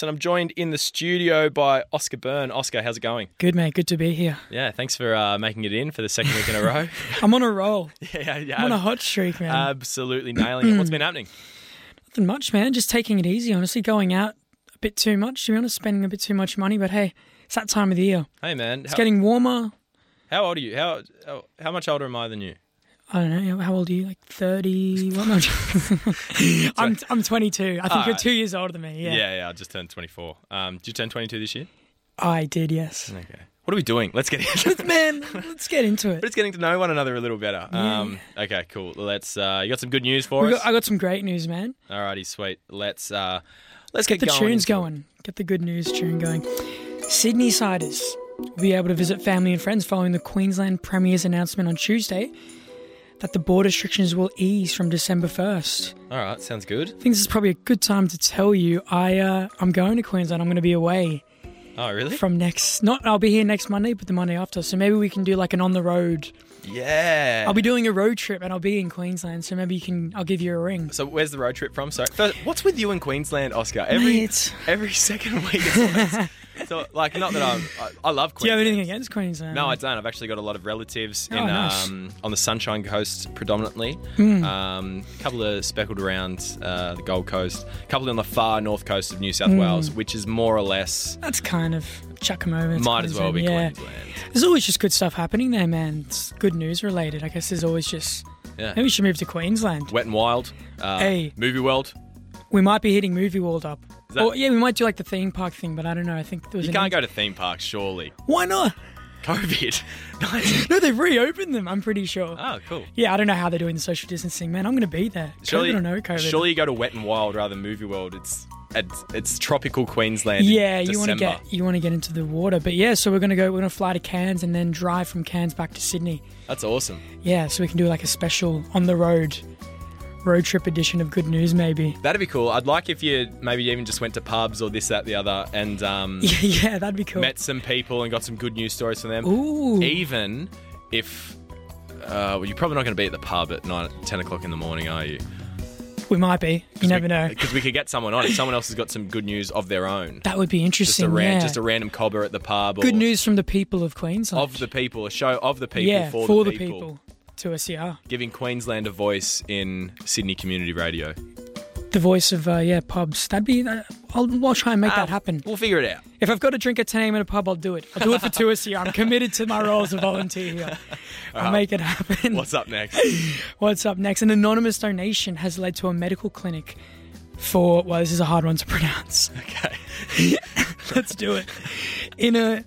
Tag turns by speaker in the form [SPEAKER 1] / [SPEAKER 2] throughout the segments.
[SPEAKER 1] And I'm joined in the studio by Oscar Byrne. Oscar, how's it going?
[SPEAKER 2] Good, mate. Good to be here.
[SPEAKER 1] Yeah, thanks for making it in for the second week in a row.
[SPEAKER 2] I'm on a roll.
[SPEAKER 1] Yeah.
[SPEAKER 2] I'm on a hot streak, man.
[SPEAKER 1] Absolutely nailing it. What's been happening?
[SPEAKER 2] Nothing much, man. Just taking it easy, honestly. Going out a bit too much, to be honest. Spending a bit too much money. But hey, it's that time of the year.
[SPEAKER 1] Hey, man.
[SPEAKER 2] It's getting warmer.
[SPEAKER 1] How old are you? How much older am I than you?
[SPEAKER 2] I don't know. How old are you? Like 30? What? No, I'm 22. I think you're 2 years older than me.
[SPEAKER 1] Yeah. I just turned 24. Did you turn 22 this year?
[SPEAKER 2] I did, yes.
[SPEAKER 1] Okay. What are we doing? Let's get into it.
[SPEAKER 2] Man, let's get into it.
[SPEAKER 1] But it's getting to know one another a little better. Okay, cool. Let's. You got some good news for us?
[SPEAKER 2] I got some great news, man.
[SPEAKER 1] Alrighty, sweet. Let's get
[SPEAKER 2] the tunes going. Get the good news tune going. Sydney siders will be able to visit family and friends following the Queensland Premier's announcement on Tuesday that the border restrictions will ease from December 1st.
[SPEAKER 1] All right, sounds good.
[SPEAKER 2] I think this is probably a good time to tell you I'm going to Queensland. I'm going to be away.
[SPEAKER 1] Oh, really?
[SPEAKER 2] I'll be here next Monday, but the Monday after. So maybe we can do like an on the road.
[SPEAKER 1] Yeah.
[SPEAKER 2] I'll be doing a road trip and I'll be in Queensland, so maybe I'll give you a ring.
[SPEAKER 1] So where's the road trip from? Sorry. First, what's with you in Queensland, Oscar? Every second week it's always... So, like, not that I love Queensland.
[SPEAKER 2] Do you have anything against Queensland?
[SPEAKER 1] No, I don't. I've actually got a lot of relatives
[SPEAKER 2] nice.
[SPEAKER 1] On the Sunshine Coast predominantly. A couple of speckled around the Gold Coast. A couple on the far north coast of New South Wales, which is more or less...
[SPEAKER 2] That's kind of... Chuck them over.
[SPEAKER 1] Might as well be Queensland.
[SPEAKER 2] There's always just good stuff happening there, man. It's good news related. I guess there's always just...
[SPEAKER 1] Yeah.
[SPEAKER 2] Maybe we should move to Queensland.
[SPEAKER 1] Wet and Wild.
[SPEAKER 2] Hey.
[SPEAKER 1] Movie World.
[SPEAKER 2] We might be hitting Movie World up. We might do like the theme park thing, but I don't know. I think there was
[SPEAKER 1] You can't go to theme parks, surely.
[SPEAKER 2] Why not?
[SPEAKER 1] COVID.
[SPEAKER 2] No, they've reopened them, I'm pretty sure.
[SPEAKER 1] Oh, cool.
[SPEAKER 2] Yeah, I don't know how they're doing the social distancing, man. I'm going to be there. COVID or no COVID.
[SPEAKER 1] Surely you go to Wet and Wild rather than Movie World. It's tropical Queensland.
[SPEAKER 2] Yeah,
[SPEAKER 1] in
[SPEAKER 2] you want to get into the water. But yeah, so we're going to fly to Cairns and then drive from Cairns back to Sydney.
[SPEAKER 1] That's awesome.
[SPEAKER 2] Yeah, so we can do like a special on the road trip edition of Good News, maybe.
[SPEAKER 1] That'd be cool. I'd like if you maybe even just went to pubs or this, that, the other, and
[SPEAKER 2] yeah, that'd be cool.
[SPEAKER 1] Met some people and got some good news stories from them.
[SPEAKER 2] Ooh.
[SPEAKER 1] Even if you're probably not going to be at the pub at 10 o'clock in the morning, are you?
[SPEAKER 2] We might be. You never know.
[SPEAKER 1] Because we could get someone on if someone else has got some good news of their own.
[SPEAKER 2] That would be interesting.
[SPEAKER 1] Just a random cobber at the pub.
[SPEAKER 2] Good news from the people of Queensland.
[SPEAKER 1] Of the people, a show of the people for the people.
[SPEAKER 2] To us, yeah.
[SPEAKER 1] Giving Queensland a voice in Sydney Community Radio.
[SPEAKER 2] The voice of, pubs. That'd be... I'll try and make that happen.
[SPEAKER 1] We'll figure it out.
[SPEAKER 2] If I've got to drink at 10 a.m. in a pub, I'll do it. I'll do it for 2 us here. I'm committed to my role as a volunteer here. I'll make it happen.
[SPEAKER 1] What's up next?
[SPEAKER 2] An anonymous donation has led to a medical clinic for... Well, this is a hard one to pronounce.
[SPEAKER 1] Okay.
[SPEAKER 2] Let's do it. In a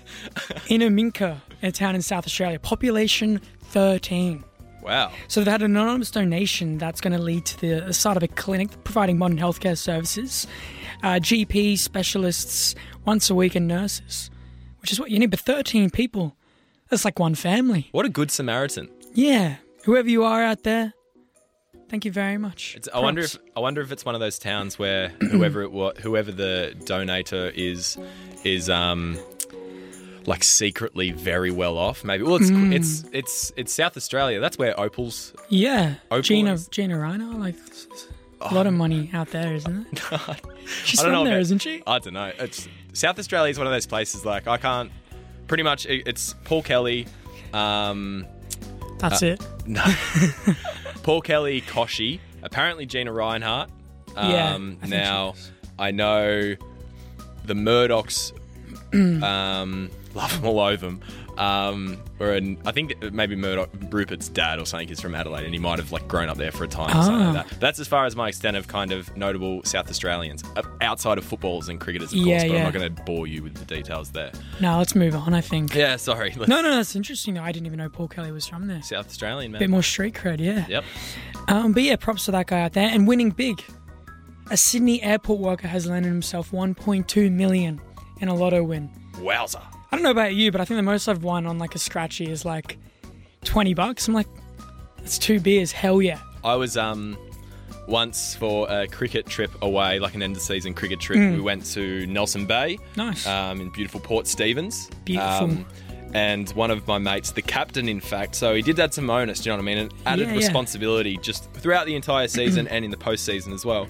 [SPEAKER 2] Minka, a town in South Australia. Population 13.
[SPEAKER 1] Wow.
[SPEAKER 2] So they've had an anonymous donation that's going to lead to the start of a clinic providing modern healthcare services, GPs, specialists, once a week, and nurses, which is what you need. But 13 people, that's like one family.
[SPEAKER 1] What a good Samaritan.
[SPEAKER 2] Yeah. Whoever you are out there, thank you very much.
[SPEAKER 1] I wonder if it's one of those towns where whoever the donator is like secretly very well off. Maybe. Well, it's South Australia. That's where Opal's.
[SPEAKER 2] Yeah.
[SPEAKER 1] Opal
[SPEAKER 2] Gina
[SPEAKER 1] is.
[SPEAKER 2] like a lot of money out there, isn't it? She's from there, isn't she?
[SPEAKER 1] I don't know. South Australia is one of those places. Like I can't. Pretty much, it's Paul Kelly.
[SPEAKER 2] That's it.
[SPEAKER 1] No. Paul Kelly, Koshy. Apparently Gina Reinhart. Now I know the Murdochs. Love them all over them. I think that maybe Rupert's dad or something is from Adelaide, and he might have like grown up there for a time. Or something like that. That's as far as my extent of kind of notable South Australians outside of footballers and cricketers, of course. But I'm not going to bore you with the details there.
[SPEAKER 2] No, let's move on. I think.
[SPEAKER 1] Yeah, sorry.
[SPEAKER 2] No, that's interesting. I didn't even know Paul Kelly was from there.
[SPEAKER 1] South Australian, man.
[SPEAKER 2] Bit more street cred, yeah.
[SPEAKER 1] Yep.
[SPEAKER 2] But yeah, props to that guy out there and winning big. A Sydney airport worker has landed himself $1.2 million in a lotto win.
[SPEAKER 1] Wowza.
[SPEAKER 2] I don't know about you, but I think the most I've won on like a scratchy is like $20. I'm like, that's 2 beers. Hell yeah.
[SPEAKER 1] I was once for a cricket trip away, like an end of season cricket trip. We went to Nelson Bay.
[SPEAKER 2] Nice.
[SPEAKER 1] In beautiful Port Stephens.
[SPEAKER 2] Beautiful.
[SPEAKER 1] And one of my mates, the captain, in fact, so he did add some onus, do you know what I mean? And added responsibility just throughout the entire season and in the postseason as well.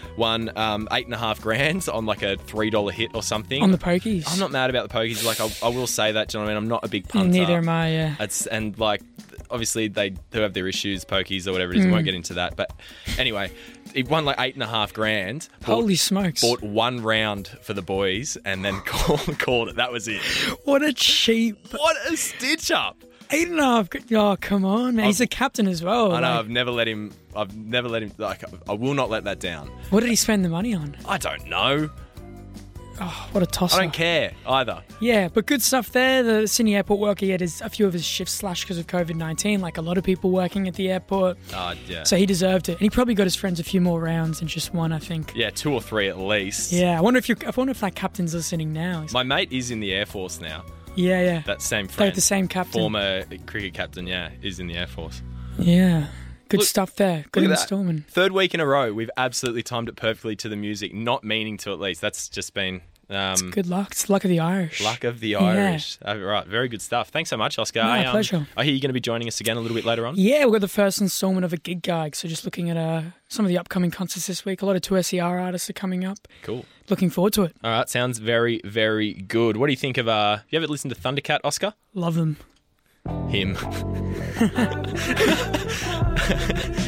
[SPEAKER 1] won $8,500 on like a $3 hit or something.
[SPEAKER 2] On the pokies.
[SPEAKER 1] I'm not mad about the pokies. Like I will say that, gentlemen. I'm not a big punter.
[SPEAKER 2] Neither am I. Yeah.
[SPEAKER 1] And like, obviously they do have their issues, pokies or whatever it is. We won't get into that. But anyway, he won like $8,500.
[SPEAKER 2] Holy smokes!
[SPEAKER 1] Bought one round for the boys and then called it. That was it.
[SPEAKER 2] What a cheap.
[SPEAKER 1] What a stitch up.
[SPEAKER 2] 8.5. Oh, come on, man. He's the captain as well.
[SPEAKER 1] I know. I've never let him. Like, I will not let that down.
[SPEAKER 2] What did he spend the money on?
[SPEAKER 1] I don't know.
[SPEAKER 2] Oh, what a tosser.
[SPEAKER 1] I don't care either.
[SPEAKER 2] Yeah, but good stuff there. The Sydney airport worker, he had a few of his shifts slashed because of COVID-19, like a lot of people working at the airport.
[SPEAKER 1] Yeah.
[SPEAKER 2] So he deserved it. And he probably got his friends a few more rounds and just one, I think.
[SPEAKER 1] Yeah, 2 or 3 at least.
[SPEAKER 2] Yeah, I wonder if that captain's listening now.
[SPEAKER 1] My mate is in the Air Force now.
[SPEAKER 2] Yeah.
[SPEAKER 1] That same friend.
[SPEAKER 2] They're the same captain.
[SPEAKER 1] Former cricket captain, is in the Air Force.
[SPEAKER 2] Yeah. Good stuff there. Good instalment.
[SPEAKER 1] Third week in a row, we've absolutely timed it perfectly to the music, not meaning to at least. That's just been...
[SPEAKER 2] it's good luck. It's luck of the Irish.
[SPEAKER 1] Luck of the Irish. Yeah. Right, very good stuff. Thanks so much, Oscar.
[SPEAKER 2] No, pleasure.
[SPEAKER 1] I hear you're going to be joining us again a little bit later on.
[SPEAKER 2] Yeah, we've got the first instalment of a gig guide. So just looking at some of the upcoming concerts this week. A lot of 2SER artists are coming up. Cool. Looking forward to it.
[SPEAKER 1] All right, sounds very, very good. What do you think of... you ever listened to Thundercat, Oscar?
[SPEAKER 2] Love them.
[SPEAKER 1] Him.